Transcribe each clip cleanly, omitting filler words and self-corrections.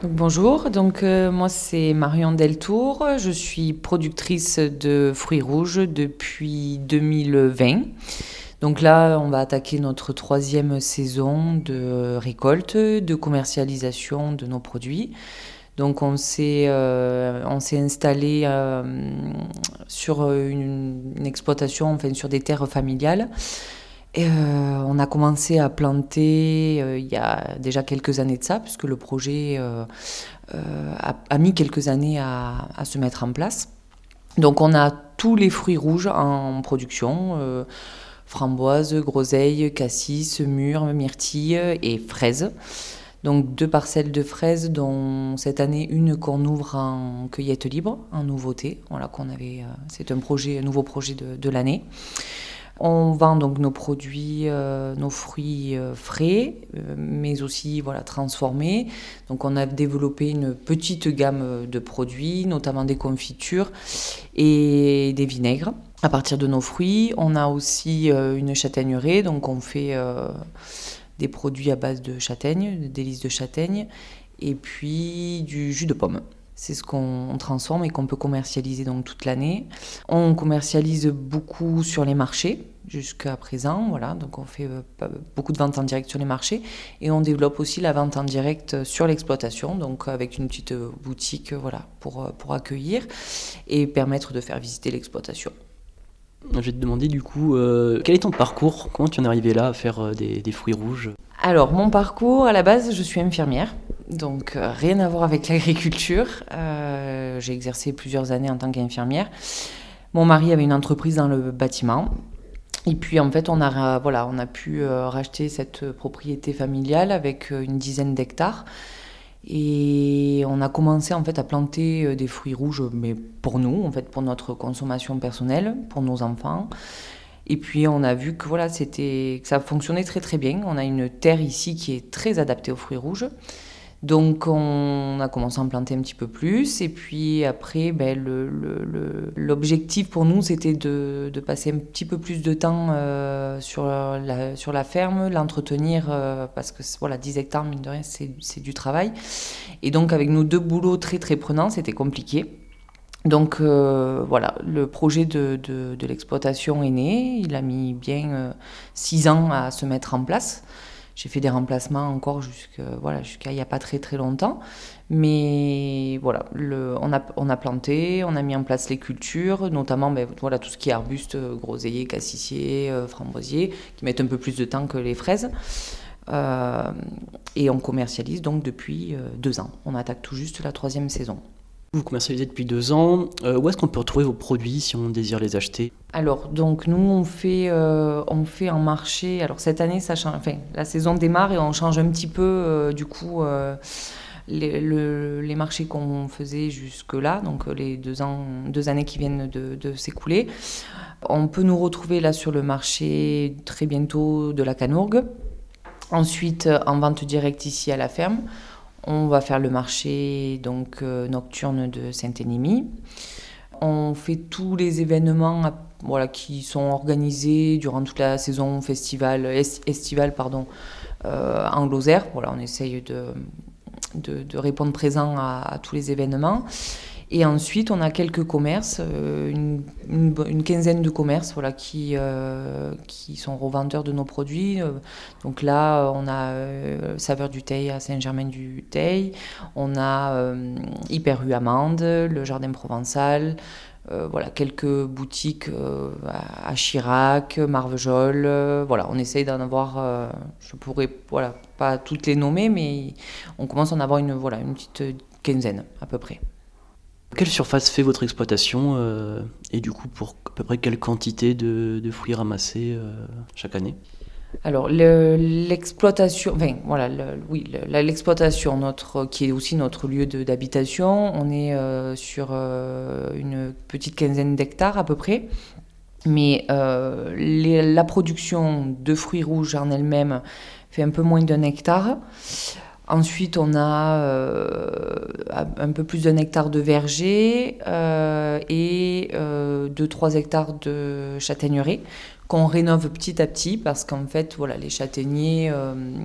Donc, bonjour, moi c'est Marion Deltour, je suis productrice de fruits rouges depuis 2020. Donc là, on va attaquer notre troisième saison de récolte, de commercialisation de nos produits. Donc on s'est installé sur une exploitation, enfin sur des terres familiales. Et on a commencé à planter il y a déjà quelques années de ça, puisque le projet a mis quelques années à se mettre en place. Donc on a tous les fruits rouges en production, framboises, groseilles, cassis, mûres, myrtilles et fraises. Donc 2 parcelles de fraises, dont cette année une qu'on ouvre en cueillette libre, en nouveauté. Voilà, c'est un nouveau projet de l'année. On vend donc nos produits, nos fruits frais, mais aussi voilà, transformés. Donc on a développé une petite gamme de produits, notamment des confitures et des vinaigres. À partir de nos fruits, on a aussi une châtaigneraie, donc on fait des produits à base de châtaigne, de délices de châtaigne, et puis du jus de pomme. C'est ce qu'on transforme et qu'on peut commercialiser donc toute l'année. On commercialise beaucoup sur les marchés jusqu'à présent, voilà. Donc on fait beaucoup de ventes en direct sur les marchés et on développe aussi la vente en direct sur l'exploitation, donc avec une petite boutique, voilà, pour accueillir et permettre de faire visiter l'exploitation. Je vais te demander du coup, quel est ton parcours? Comment tu en es arrivé là à faire des fruits rouges? Alors, mon parcours, à la base, je suis infirmière, donc rien à voir avec l'agriculture. J'ai exercé plusieurs années en tant qu'infirmière. Mon mari avait une entreprise dans le bâtiment. Et puis, en fait, on a pu racheter cette propriété familiale avec une dizaine d'hectares. Et on a commencé en fait à planter des fruits rouges, mais pour nous, en fait, pour notre consommation personnelle, pour nos enfants. Et puis on a vu que voilà, que ça fonctionnait très très bien. On a une terre ici qui est très adaptée aux fruits rouges. Donc on a commencé à en planter un petit peu plus. Et puis après, l'objectif pour nous, c'était de passer un petit peu plus de temps sur la ferme, l'entretenir, parce que voilà, 10 hectares, mine de rien, c'est du travail. Et donc avec nos 2 boulots très très prenants, c'était compliqué. Donc voilà, le projet de l'exploitation est né. Il a mis bien 6 ans à se mettre en place. J'ai fait des remplacements encore jusqu'à il n'y a pas très très longtemps. Mais voilà, on a planté, on a mis en place les cultures, notamment voilà, tout ce qui est arbustes, groseilliers, cassissiers, framboisiers, qui mettent un peu plus de temps que les fraises. Et on commercialise donc depuis 2 ans. On attaque tout juste la 3e saison. Vous commercialisez depuis 2 ans. Où est-ce qu'on peut retrouver vos produits si on désire les acheter? Alors, donc nous, on fait en marché. Alors, cette année, la saison démarre et on change un petit peu, les marchés qu'on faisait jusque-là, donc les 2 années qui viennent de s'écouler. On peut nous retrouver là sur le marché très bientôt de la Canourgue. Ensuite, en vente directe ici à la ferme. On va faire le marché donc nocturne de Saint-Énimie. On fait tous les événements qui sont organisés durant toute la saison estivale en Lozère. Voilà, on essaye de répondre présent à tous les événements. Et ensuite, on a quelques commerces, une quinzaine de commerces qui sont revendeurs de nos produits. Donc là, on a Saveur du Teil à Saint-Germain-du-Teil, on a Hyper Rue Amande, le Jardin Provençal, quelques boutiques à Chirac, Marvejols. On essaye d'en avoir, je pourrais pas toutes les nommer, mais on commence à en avoir une petite quinzaine à peu près. Quelle surface fait votre exploitation et du coup pour à peu près quelle quantité de fruits ramassés chaque année? Alors l'exploitation, l'exploitation, qui est aussi notre lieu d'habitation, on est sur une petite quinzaine d'hectares à peu près. Mais la production de fruits rouges en elle-même fait un peu moins d'1 hectare. Ensuite, on a un peu plus d'1 hectare de verger et 2-3 hectares de châtaigneraie qu'on rénove petit à petit parce qu'en fait, voilà, les châtaigniers,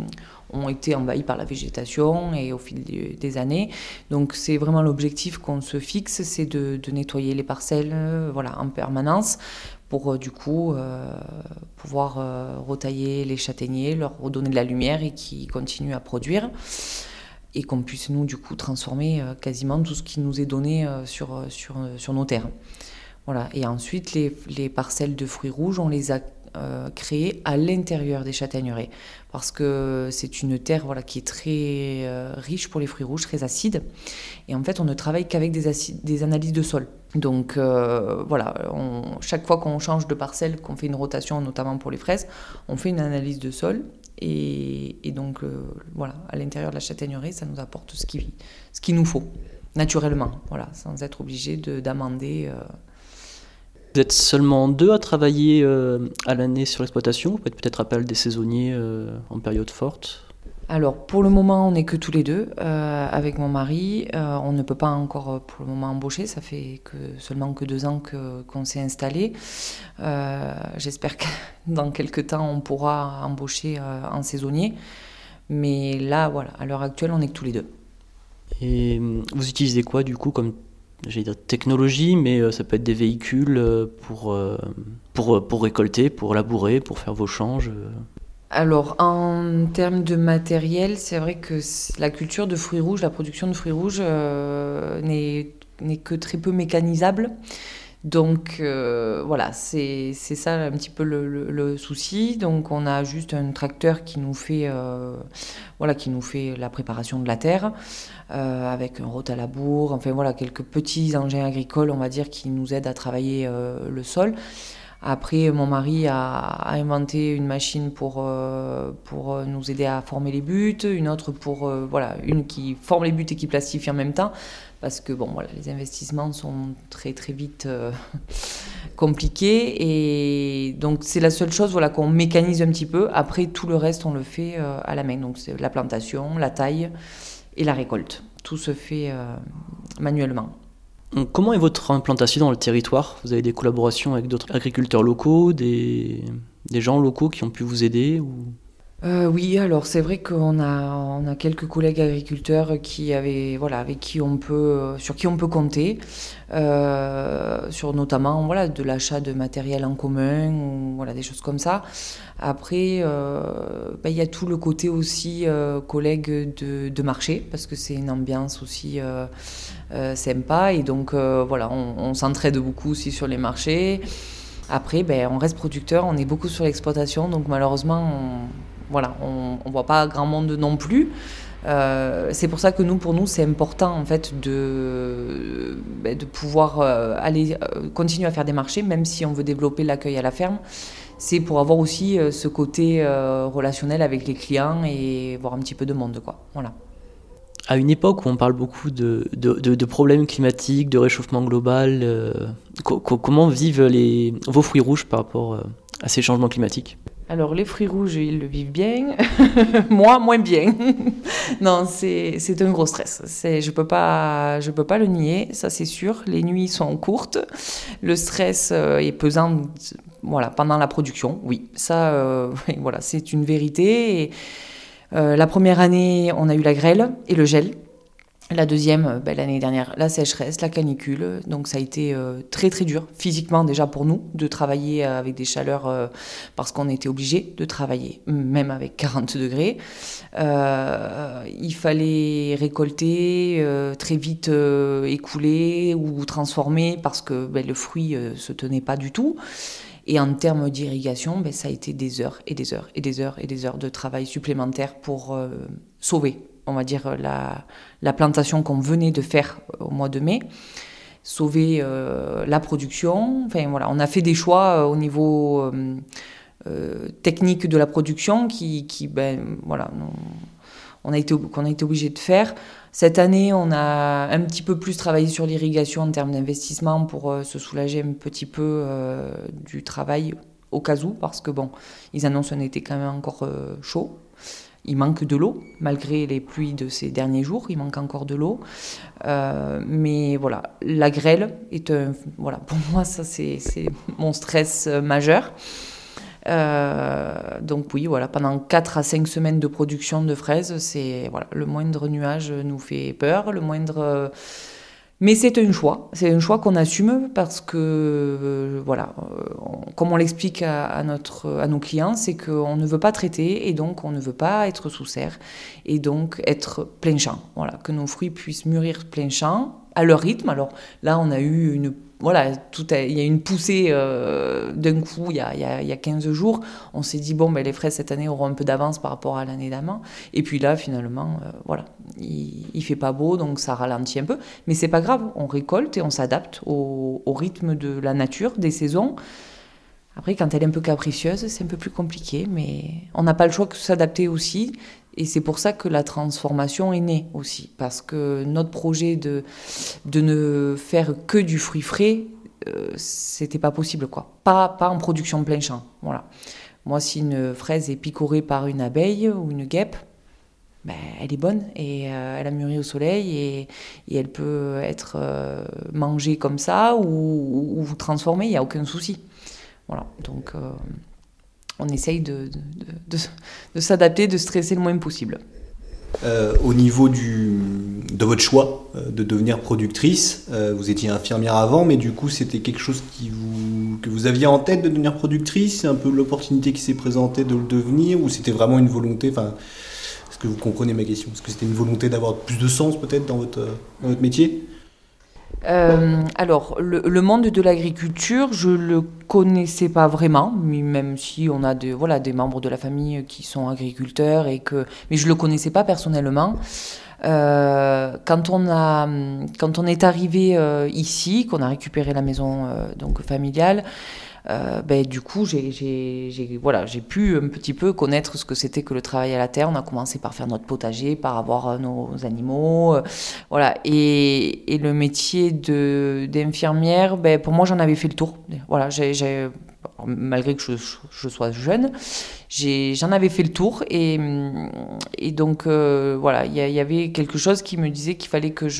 ont été envahis par la végétation et au fil des années. Donc c'est vraiment l'objectif qu'on se fixe, c'est de nettoyer les parcelles en permanence pour du coup pouvoir retailler les châtaigniers, leur redonner de la lumière et qu'ils continuent à produire. Et qu'on puisse nous du coup transformer quasiment tout ce qui nous est donné sur nos terres. Voilà. Et ensuite les parcelles de fruits rouges, on les a créées à l'intérieur des châtaigneraies parce que c'est une terre qui est très riche pour les fruits rouges, très acide. Et en fait on ne travaille qu'avec des analyses de sol. Donc chaque fois qu'on change de parcelle, qu'on fait une rotation notamment pour les fraises, on fait une analyse de sol. Et donc, à l'intérieur de la châtaigneraie, ça nous apporte ce qu'il nous faut, naturellement, sans être obligé d'amender. Vous êtes seulement 2 à travailler à l'année sur l'exploitation? Vous faites peut-être appel des saisonniers en période forte? Alors, pour le moment, on n'est que tous les deux avec mon mari. On ne peut pas encore, pour le moment, embaucher. Ça fait seulement 2 ans qu'on s'est installé. J'espère que dans quelques temps, on pourra embaucher en saisonnier. Mais là, à l'heure actuelle, on n'est que tous les deux. Et vous utilisez quoi, du coup, comme technologie, mais ça peut être des véhicules pour récolter, pour labourer, pour faire vos changes Alors, en termes de matériel, c'est vrai que la culture de fruits rouges, la production de fruits rouges n'est que très peu mécanisable. Donc, c'est ça un petit peu le souci. Donc, on a juste un tracteur qui nous fait la préparation de la terre avec un rotalabour, enfin quelques petits engins agricoles, on va dire, qui nous aident à travailler le sol. Après, mon mari a inventé une machine pour nous aider à former les buts, une autre une qui forme les buts et qui plastifie en même temps, parce que les investissements sont très très vite compliqués, et donc c'est la seule chose qu'on mécanise un petit peu. Après, tout le reste, on le fait à la main, donc c'est la plantation, la taille et la récolte. Tout se fait manuellement. Comment est votre implantation dans le territoire? Vous avez des collaborations avec d'autres agriculteurs locaux, des gens locaux qui ont pu vous aider Oui, alors c'est vrai qu'on a quelques collègues agriculteurs avec qui sur qui on peut compter, sur notamment de l'achat de matériel en commun ou des choses comme ça. Après, il y a tout le côté aussi collègues de marché, parce que c'est une ambiance aussi sympa, et donc on s'entraide beaucoup aussi sur les marchés. Après, on reste producteur, on est beaucoup sur l'exploitation, donc malheureusement on voit pas grand monde non plus. C'est pour ça que pour nous, c'est important en fait de pouvoir aller continuer à faire des marchés, même si on veut développer l'accueil à la ferme. C'est pour avoir aussi ce côté relationnel avec les clients et voir un petit peu de monde, quoi. Voilà. À une époque où on parle beaucoup de problèmes climatiques, de réchauffement global, comment vivent vos fruits rouges par rapport à ces changements climatiques? Alors, les fruits rouges, ils le vivent bien. Moi, moins bien. Non, c'est un gros stress. Je peux pas le nier, ça c'est sûr. Les nuits sont courtes. Le stress est pesant, pendant la production. Oui, ça, c'est une vérité. Et, la première année, on a eu la grêle et le gel. La deuxième, l'année dernière, la sécheresse, la canicule. Donc ça a été très très dur, physiquement déjà pour nous, de travailler avec des chaleurs, parce qu'on était obligé de travailler, même avec 40 degrés. Il fallait récolter, très vite écouler ou transformer, parce que le fruit se tenait pas du tout. Et en termes d'irrigation, ça a été des heures et des heures et des heures et des heures de travail supplémentaire pour sauver, on va dire, la plantation qu'on venait de faire au mois de mai, sauver la production. Enfin, on a fait des choix au niveau technique de la production qu'on a été obligé de faire. Cette année, on a un petit peu plus travaillé sur l'irrigation en termes d'investissement pour se soulager un petit peu du travail au cas où, parce que ils annoncent un été quand même encore chaud. Il manque de l'eau, malgré les pluies de ces derniers jours, il manque encore de l'eau. Mais la grêle est pour moi, ça c'est mon stress majeur. Donc oui, voilà, pendant 4 à 5 semaines de production de fraises, c'est voilà, le moindre nuage nous fait peur, le moindre. Mais c'est un choix qu'on assume parce que voilà, comme on l'explique à nos clients, c'est qu'on ne veut pas traiter et donc on ne veut pas être sous serre et donc être plein champ. Voilà, que nos fruits puissent mûrir plein champ à leur rythme. Alors là, on a eu il y a une poussée d'un coup il y a 15 jours. On s'est dit, bon, ben, les fraises cette année auront un peu d'avance par rapport à l'année d'avant. Et puis là, finalement, voilà, il fait pas beau, donc ça ralentit un peu. Mais c'est pas grave, on récolte et on s'adapte au rythme de la nature, des saisons. Après, quand elle est un peu capricieuse, c'est un peu plus compliqué, mais on n'a pas le choix que de s'adapter aussi. Et c'est pour ça que la transformation est née aussi. Parce que notre projet de ne faire que du fruit frais, c'était pas possible, quoi. Pas en production plein champ. Voilà. Moi, si une fraise est picorée par une abeille ou une guêpe, ben, elle est bonne et elle a mûri au soleil et elle peut être mangée comme ça ou transformée, il n'y a aucun souci. Voilà, donc on essaye de s'adapter, de stresser le moins possible. Au niveau de votre choix de devenir productrice, vous étiez infirmière avant, mais du coup c'était quelque chose que vous aviez en tête de devenir productrice, c'est un peu l'opportunité qui s'est présentée de le devenir, ou c'était vraiment une volonté, est-ce que vous comprenez ma question? Est-ce que c'était une volonté d'avoir plus de sens peut-être dans votre métier? Alors, le monde de l'agriculture, je le connaissais pas vraiment, même si on a des membres de la famille qui sont agriculteurs mais je le connaissais pas personnellement. Quand on est arrivé ici, qu'on a récupéré la maison donc familiale. Du coup, j'ai pu un petit peu connaître ce que c'était que le travail à la terre. On a commencé par faire notre potager, par avoir nos animaux, voilà. Et le métier d'infirmière, pour moi, j'en avais fait le tour. Voilà, malgré que je sois jeune, j'en avais fait le tour et donc voilà, il y avait quelque chose qui me disait qu'il fallait que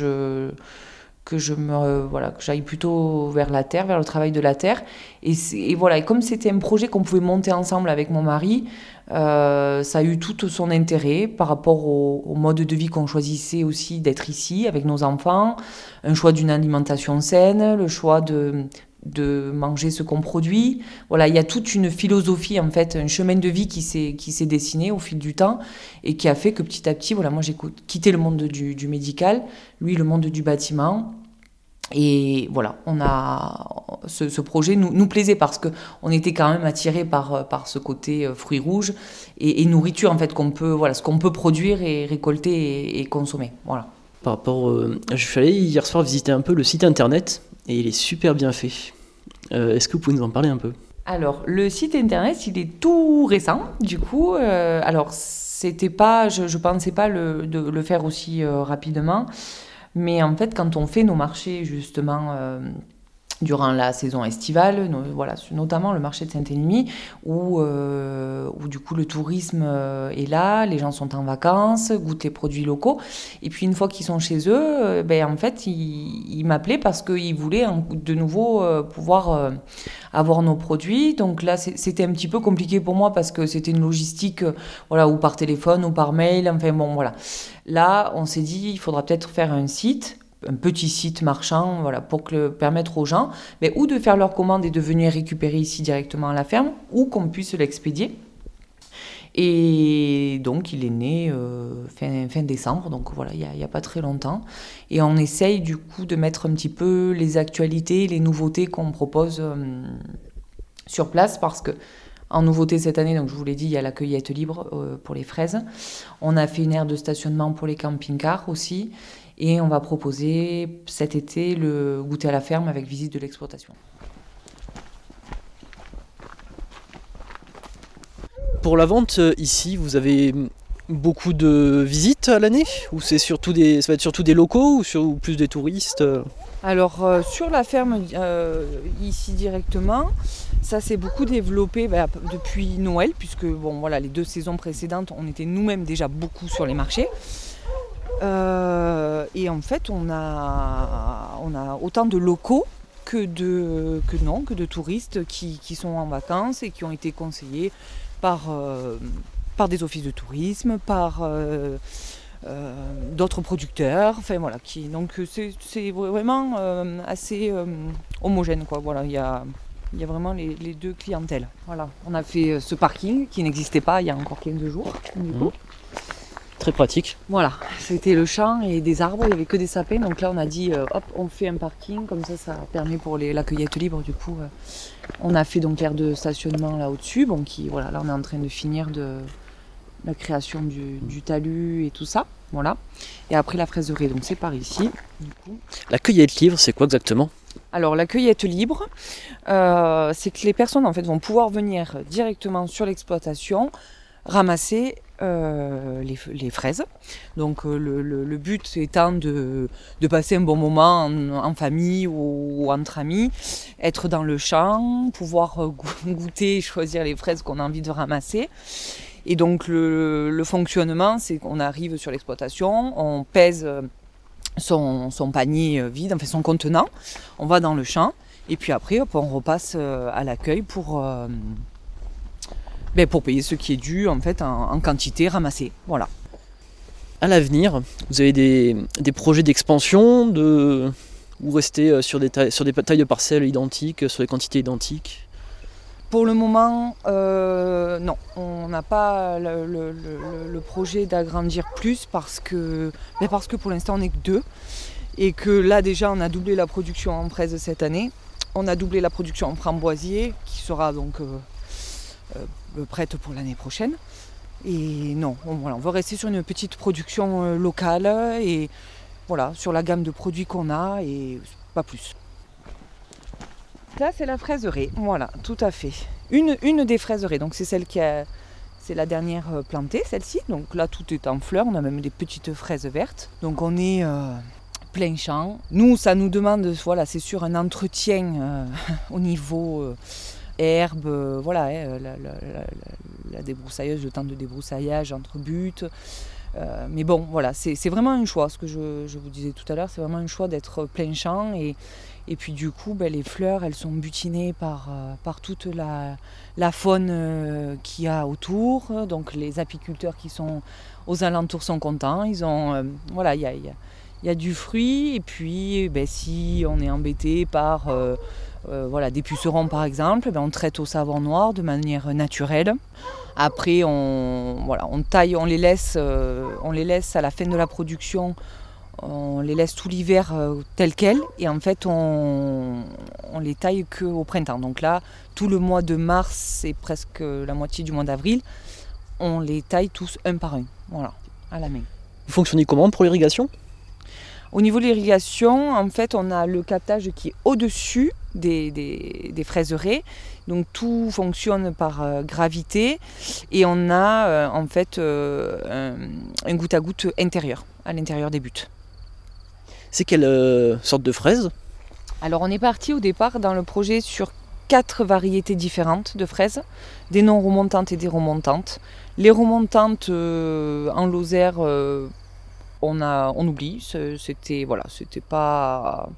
j'aille plutôt vers la terre, vers le travail de la terre. Et voilà, et comme c'était un projet qu'on pouvait monter ensemble avec mon mari, ça a eu tout son intérêt par rapport au mode de vie qu'on choisissait aussi d'être ici avec nos enfants, un choix d'une alimentation saine, le choix de manger ce qu'on produit. Voilà, il y a toute une philosophie, en fait, un chemin de vie qui s'est dessiné au fil du temps et qui a fait que petit à petit, voilà, moi j'ai quitté le monde du médical, lui le monde du bâtiment. Et voilà, ce projet nous plaisait parce qu'on était quand même attirés par ce côté fruits rouges et nourriture, en fait, ce qu'on peut produire et récolter et consommer. Voilà. Par rapport, je suis allé hier soir visiter un peu le site internet et il est super bien fait. Est-ce que vous pouvez nous en parler un peu? Alors, le site internet, il est tout récent, du coup. Alors, c'était pas, je pensais pas de le faire aussi rapidement. Mais en fait, quand on fait nos marchés, justement, durant la saison estivale, notamment le marché de Saint-Émilion, où du coup le tourisme est là, les gens sont en vacances, goûtent les produits locaux. Et puis une fois qu'ils sont chez eux, en fait, ils m'appelaient parce qu'ils voulaient de nouveau pouvoir avoir nos produits. Donc là, c'était un petit peu compliqué pour moi parce que c'était une logistique, ou par téléphone ou par mail. Enfin bon, voilà. Là, on s'est dit, il faudra peut-être faire un petit site marchand, pour permettre aux gens, ou de faire leur commande et de venir récupérer ici directement à la ferme, ou qu'on puisse l'expédier. Et donc, il est né fin décembre, donc voilà, il n'y a pas très longtemps. Et on essaye du coup de mettre un petit peu les actualités, les nouveautés qu'on propose sur place, parce que en nouveauté cette année, donc je vous l'ai dit, il y a la cueillette libre pour les fraises. On a fait une aire de stationnement pour les camping-cars aussi. Et on va proposer cet été le goûter à la ferme avec visite de l'exploitation. Pour la vente, ici, vous avez beaucoup de visites à l'année? Ou ça va être surtout des locaux ou plus des touristes? Alors, sur la ferme, ici directement, ça s'est beaucoup développé depuis Noël, puisque les 2 saisons précédentes, on était nous-mêmes déjà beaucoup sur les marchés. Et en fait, on a autant de locaux que de touristes qui sont en vacances et qui ont été conseillés par des offices de tourisme, par d'autres producteurs. Enfin voilà, donc c'est vraiment assez homogène, quoi. Voilà, il y a vraiment les deux clientèles. Voilà. On a fait ce parking qui n'existait pas il y a encore 15 jours. Très pratique. Voilà, c'était le champ et des arbres, il n'y avait que des sapins. Donc là, on a dit, hop, on fait un parking, comme ça permet pour la cueillette libre. Du coup, on a fait donc l'aire de stationnement là au-dessus. Bon, voilà, là, on est en train de finir la création du talus et tout ça. Voilà. Et après, la fraiserie, donc c'est par ici. Du coup. La cueillette libre, c'est quoi exactement ? Alors, la cueillette libre, c'est que les personnes en fait vont pouvoir venir directement sur l'exploitation, ramasser les fraises. Donc le but étant de passer un bon moment en famille ou entre amis, être dans le champ, pouvoir goûter et choisir les fraises qu'on a envie de ramasser. Et donc le fonctionnement, c'est qu'on arrive sur l'exploitation, on pèse son panier vide, enfin son contenant, on va dans le champ et puis après on repasse à l'accueil pour payer ce qui est dû en fait en quantité ramassée. Voilà. À l'avenir, vous avez des projets d'expansion ou rester sur des tailles de parcelles identiques, sur des quantités identiques ? Pour le moment, non, on n'a pas le projet d'agrandir plus parce que pour l'instant on n'est que 2 et que là déjà on a doublé la production en fraises cette année, on a doublé la production en framboisier qui sera donc prête pour l'année prochaine. Et non, on veut rester sur une petite production locale et voilà, sur la gamme de produits qu'on a et pas plus. Là c'est la fraiserie, voilà, tout à fait. Une des fraiseries, donc c'est c'est la dernière plantée, celle-ci. Donc là tout est en fleurs, on a même des petites fraises vertes. Donc on est plein champ. Nous, ça nous demande, voilà, c'est sûr, un entretien au niveau herbe, voilà, la débroussailleuse, le temps de débroussaillage entre buts. Mais bon, voilà, c'est vraiment un choix, ce que je vous disais tout à l'heure, c'est vraiment un choix d'être plein champ et puis du coup, les fleurs, elles sont butinées par toute la faune qu'il y a autour. Donc les apiculteurs qui sont aux alentours sont contents. Ils ont, voilà, il y a du fruit. Et puis, si on est embêté par des pucerons par exemple, on traite au savon noir de manière naturelle. Après, on taille, on les laisse à la fin de la production. On les laisse tout l'hiver tels quels et en fait on les taille qu'au printemps. Donc là, tout le mois de mars et presque la moitié du mois d'avril, on les taille tous un par un, voilà, à la main. Vous fonctionnez comment pour l'irrigation ? Au niveau de l'irrigation, en fait, on a le captage qui est au-dessus des fraiseraies. Donc tout fonctionne par gravité et on a en fait un goutte à goutte intérieur, à l'intérieur des buts. C'est quelle sorte de fraise ? Alors on est parti au départ dans le projet sur 4 variétés différentes de fraises, des non remontantes et des remontantes. Les remontantes en Lozère, on oublie, c'était pas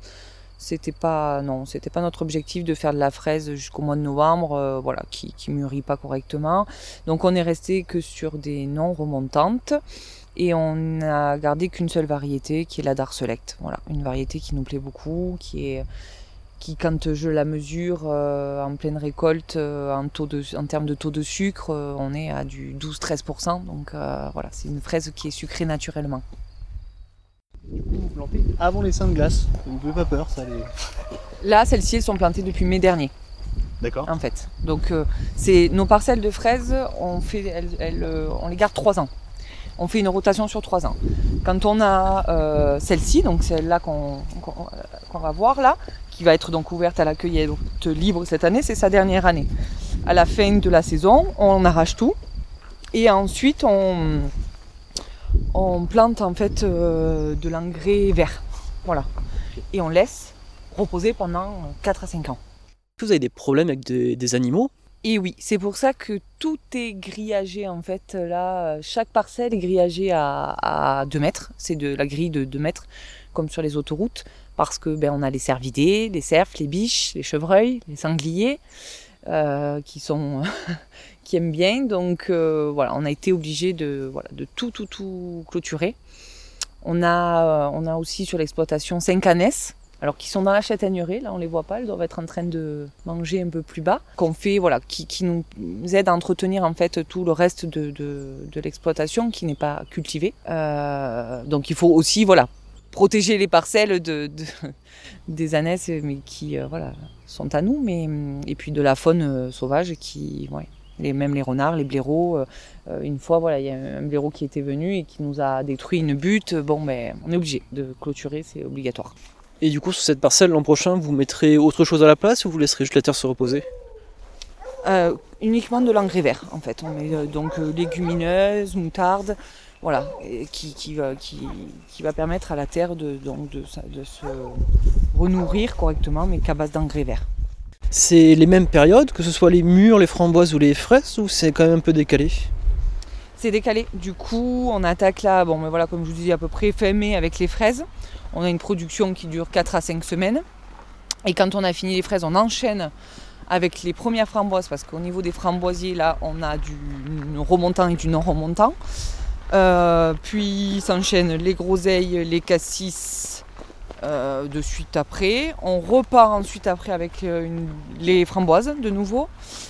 notre objectif de faire de la fraise jusqu'au mois de novembre, qui mûrit pas correctement. Donc on est resté que sur des non remontantes. Et on n'a gardé qu'une seule variété, qui est la Dar Select. Voilà, une variété qui nous plaît beaucoup, qui quand je la mesure en pleine récolte, en termes de taux de sucre, on est à du 12-13%. Donc voilà, c'est une fraise qui est sucrée naturellement. Du coup, vous plantez avant les seins de glace. Vous n'avez pas peur, ça les... Là, celles-ci, elles sont plantées depuis mai dernier. D'accord. En fait. Donc c'est nos parcelles de fraises, on les garde 3 ans. On fait une rotation sur 3 ans. Quand on a celle-ci, donc celle-là qu'on va voir là, qui va être donc ouverte à la cueillette libre cette année, c'est sa dernière année. À la fin de la saison, on arrache tout et ensuite on plante en fait de l'engrais vert. Voilà. Et on laisse reposer pendant 4 à 5 ans. Est-ce que vous avez des problèmes avec des animaux ? Et oui, c'est pour ça que tout est grillagé en fait. Là, chaque parcelle est grillagée à 2 mètres. C'est de la grille de 2 mètres, comme sur les autoroutes, parce que on a les cervidés, les cerfs, les biches, les chevreuils, les sangliers, qui sont qui aiment bien. Donc voilà, on a été obligé de tout clôturer. On a aussi sur l'exploitation 5 ânesses. Alors qui sont dans la châtaigneraie, là on les voit pas, elles doivent être en train de manger un peu plus bas, qu'on fait, qui nous aide à entretenir en fait tout le reste de l'exploitation qui n'est pas cultivé. Donc il faut aussi protéger les parcelles des ânesses, mais qui sont à nous, et puis de la faune sauvage même les renards, les blaireaux. Une fois, il y a un blaireau qui était venu et qui nous a détruit une butte. On est obligé de clôturer, c'est obligatoire. Et du coup, sur cette parcelle, l'an prochain, vous mettrez autre chose à la place ou vous laisserez juste la terre se reposer ? Uniquement de l'engrais vert, en fait. On met légumineuses, moutarde, qui va permettre à la terre de se renourrir correctement, mais qu'à base d'engrais vert. C'est les mêmes périodes, que ce soit les mûres, les framboises ou les fraises, ou c'est quand même un peu décalé ? C'est décalé. Du coup, on attaque là, comme je vous disais, à peu près fin mai avec les fraises. On a une production qui dure 4 à 5 semaines. Et quand on a fini les fraises, on enchaîne avec les premières framboises, parce qu'au niveau des framboisiers, là, on a du remontant et du non remontant. Puis s'enchaînent les groseilles, les cassis de suite après. On repart ensuite après avec les framboises de nouveau.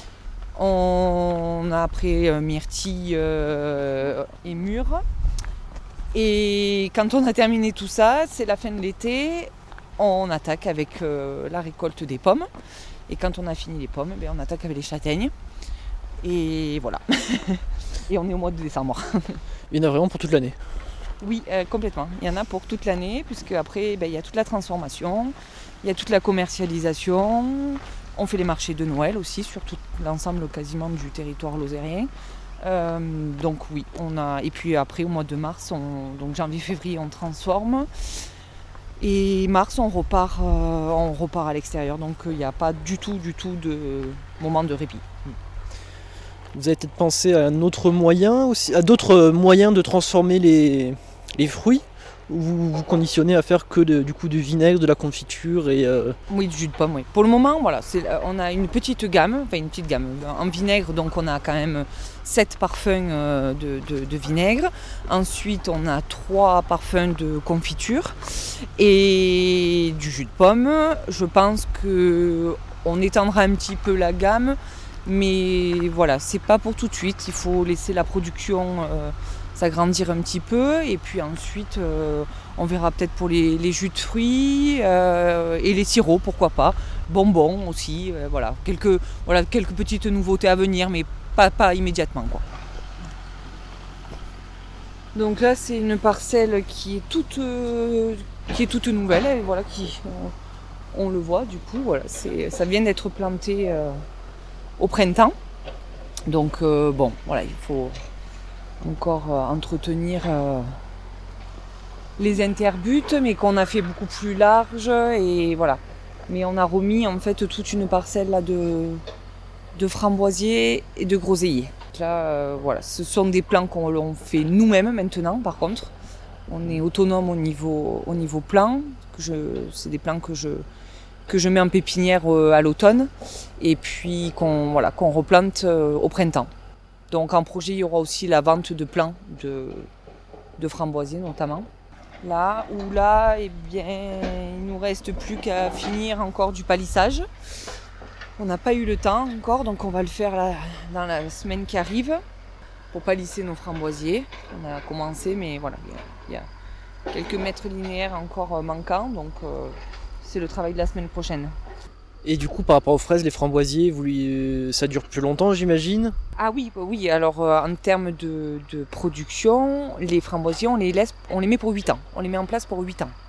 On a après myrtille et mûres. Et quand on a terminé tout ça, c'est la fin de l'été, on attaque avec la récolte des pommes. Et quand on a fini les pommes, on attaque avec les châtaignes. Et voilà. Et on est au mois de décembre. Il y en a vraiment pour toute l'année ? Oui, complètement. Il y en a pour toute l'année, puisque après, il y a toute la transformation, il y a toute la commercialisation. On fait les marchés de Noël aussi, sur tout l'ensemble quasiment du territoire lozérien. Donc oui, et puis après au mois de mars, donc janvier-février, on transforme. Et mars, on repart à l'extérieur. Donc il n'y a pas du tout de moment de répit. Vous avez peut-être pensé à un autre moyen aussi, à d'autres moyens de transformer les fruits, ou vous conditionnez à faire que du vinaigre, de la confiture et Oui, du jus de pomme, oui. Pour le moment, on a une petite gamme en vinaigre, donc on a quand même 7 parfums de vinaigre. Ensuite, on a 3 parfums de confiture et du jus de pomme. Je pense qu'on étendra un petit peu la gamme, mais c'est pas pour tout de suite. Il faut laisser la production s'agrandir un petit peu, et puis ensuite on verra peut-être pour les jus de fruits et les sirops, pourquoi pas, bonbons aussi, quelques petites nouveautés à venir, mais pas immédiatement, quoi. Donc là c'est une parcelle qui est toute nouvelle, et on le voit, du coup ça vient d'être planté au printemps, donc il faut encore entretenir les interbutes, mais qu'on a fait beaucoup plus large, et voilà. Mais on a remis en fait toute une parcelle là de framboisiers et de groseilliers. Là, ce sont des plants qu'on fait nous-mêmes maintenant. Par contre, on est autonome au niveau plant. C'est des plants que je mets en pépinière à l'automne, et puis qu'on replante au printemps. Donc en projet, il y aura aussi la vente de plants de framboisiers notamment. Là, il nous reste plus qu'à finir encore du palissage. On n'a pas eu le temps encore, donc on va le faire là, dans la semaine qui arrive, pour palisser nos framboisiers. On a commencé, mais il y a quelques mètres linéaires encore manquants, donc c'est le travail de la semaine prochaine. Et du coup, par rapport aux fraises, les framboisiers, ça dure plus longtemps, j'imagine ? Ah oui, alors en termes de production, les framboisiers, on les met pour 8 ans. On les met en place pour 8 ans.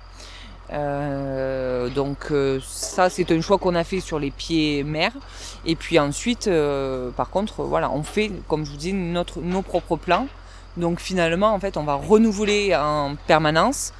Donc ça, c'est un choix qu'on a fait sur les pieds mères. Et puis ensuite, par contre, on fait, comme je vous dis, nos propres plants. Donc finalement, en fait, on va renouveler en permanence.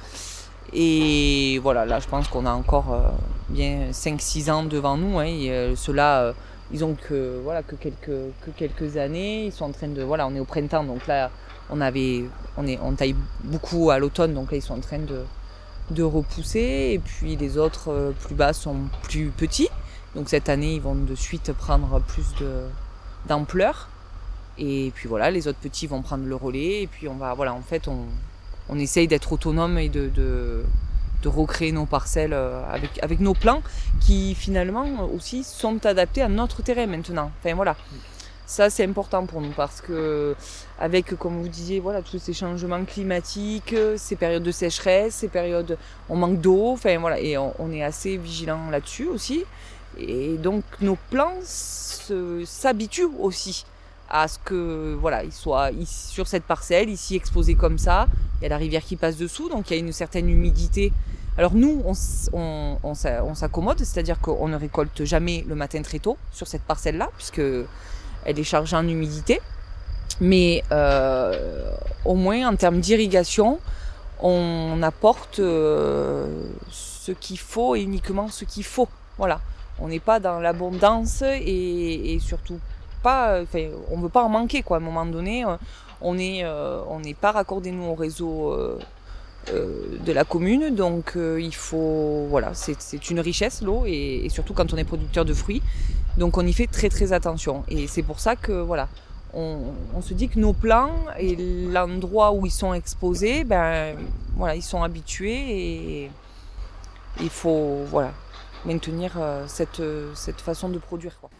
Et là, je pense qu'on a encore bien 5-6 ans devant nous. Et ceux-là, ils ont que quelques années. Ils sont en train de, voilà, on est au printemps, donc là on taille beaucoup à l'automne, donc là ils sont en train de repousser. Et puis les autres plus bas sont plus petits, donc cette année ils vont de suite prendre plus d'ampleur. Et puis voilà, les autres petits vont prendre le relais. Et puis on essaye d'être autonome et de recréer nos parcelles avec nos plans qui finalement aussi sont adaptés à notre terrain maintenant. Enfin voilà, ça c'est important pour nous parce que avec, comme vous disiez, voilà, tous ces changements climatiques, ces périodes de sécheresse, ces périodes on manque d'eau, enfin voilà, et on est assez vigilant là-dessus aussi. Et donc nos plants s'habituent aussi à ce que voilà, ils soient ici, sur cette parcelle, ici exposés comme ça. Il y a la rivière qui passe dessous, donc il y a une certaine humidité. Alors nous, on s'accommode, c'est-à-dire qu'on ne récolte jamais le matin très tôt sur cette parcelle-là, puisque elle est chargée en humidité. Mais au moins en termes d'irrigation, on apporte ce qu'il faut et uniquement ce qu'il faut. Voilà, on n'est pas dans l'abondance et surtout pas, enfin, on ne veut pas en manquer quoi. À un moment donné, on n'est pas raccordé nous au réseau de la commune, donc il faut, voilà, c'est une richesse l'eau et surtout quand on est producteur de fruits, donc on y fait très très attention. Et c'est pour ça que voilà, on se dit que nos plants et l'endroit où ils sont exposés, ben voilà, ils sont habitués et il faut voilà maintenir cette façon de produire quoi.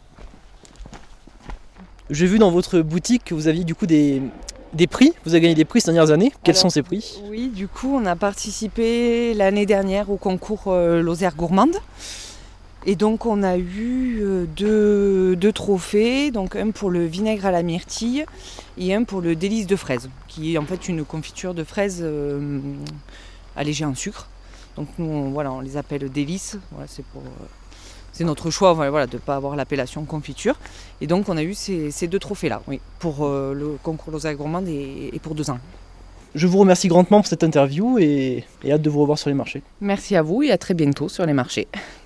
J'ai vu dans votre boutique que vous aviez du coup des prix, vous avez gagné des prix ces dernières années. Quels sont ces prix ? Oui, du coup, on a participé l'année dernière au concours Lozère Gourmande. Et donc, on a eu deux trophées, donc un pour le vinaigre à la myrtille et un pour le délice de fraise, qui est en fait une confiture de fraises allégée en sucre. Donc nous, on les appelle délices. Voilà, c'est notre choix voilà, de ne pas avoir l'appellation confiture. Et donc on a eu ces deux trophées-là, oui, pour le concours Lozère Gourmande et pour 2 ans. Je vous remercie grandement pour cette interview et hâte de vous revoir sur les marchés. Merci à vous et à très bientôt sur les marchés.